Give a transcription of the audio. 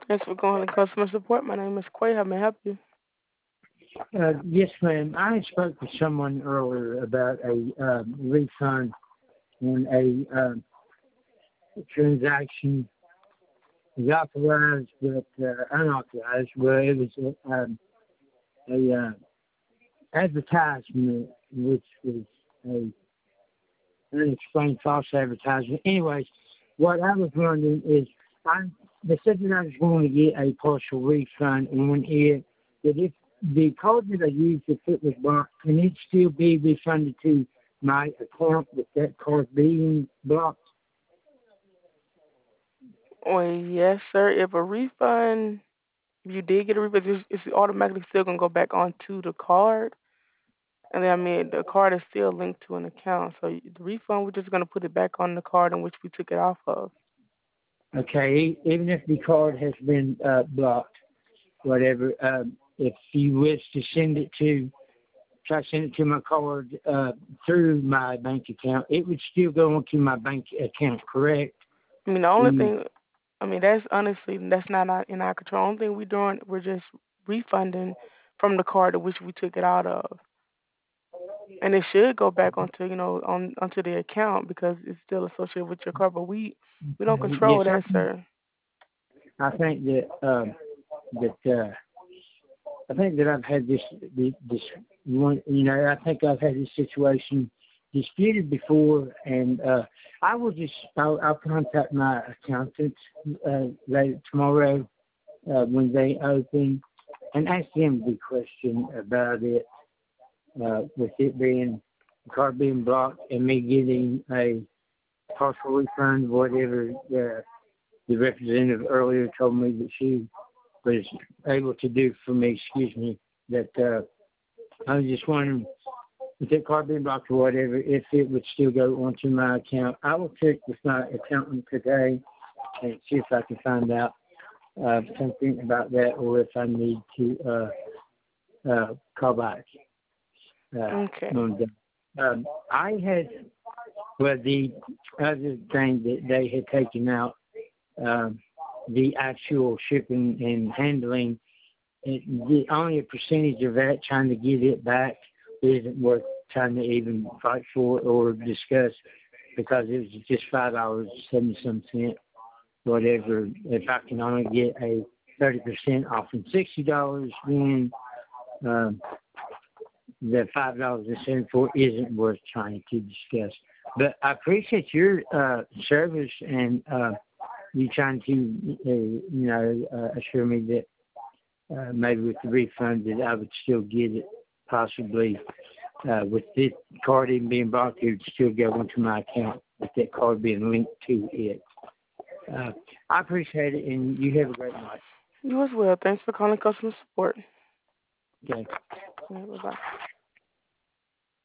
Thanks for calling customer support. My name is Quay. How may I help you? Yes, ma'am. I spoke to someone earlier about a refund on a transaction. It was authorized, but unauthorized. Well, it was a advertisement, which was a unexplained false advertisement. Anyways, what I was wondering is, they said that I was going to get a partial refund on it, but if the card that I used, if it was blocked, can it still be refunded to my account with that card being blocked? Well, yes, sir. If you did get a refund, it's automatically still gonna go back onto the card. And then, I mean, the card is still linked to an account, so the refund, we're just gonna put it back on the card in which we took it off of. Okay, even if the card has been blocked, whatever, if you wish to try to send it to my card through my bank account, it would still go onto my bank account, correct? I mean, the only Mm, thing, I mean, that's not in our control. Only thing we're just refunding from the card in which we took it out of. And it should go back onto, onto the account because it's still associated with your card, but we don't yes, control that, sir. I think that I think that I've had this one. I think I've had this situation disputed before, and I'll contact my accountant later tomorrow when they open and ask them the question about it, with it being the card being blocked and me getting a partial refund, whatever the representative earlier told me that she was able to do for me, excuse me, that I was just wondering, with that card being blocked or whatever, if it would still go onto my account. I will check with my accountant today and see if I can find out something about that, or if I need to call back. Okay. On that. I had, well, the other thing that they had taken out, the actual shipping and handling, only a percentage of that, trying to get it back isn't worth trying to even fight for or discuss, because it was just $5.70, whatever. If I can only get a 30% off from $60, then the $5.74 isn't worth trying to discuss. But I appreciate your service and you trying to, assure me that maybe with the refund that I would still get it, possibly with this card even being blocked, it would still go into my account with that card being linked to it. I appreciate it, and you have a great night. You as well. Thanks for calling customer support. Okay. Yeah, bye-bye.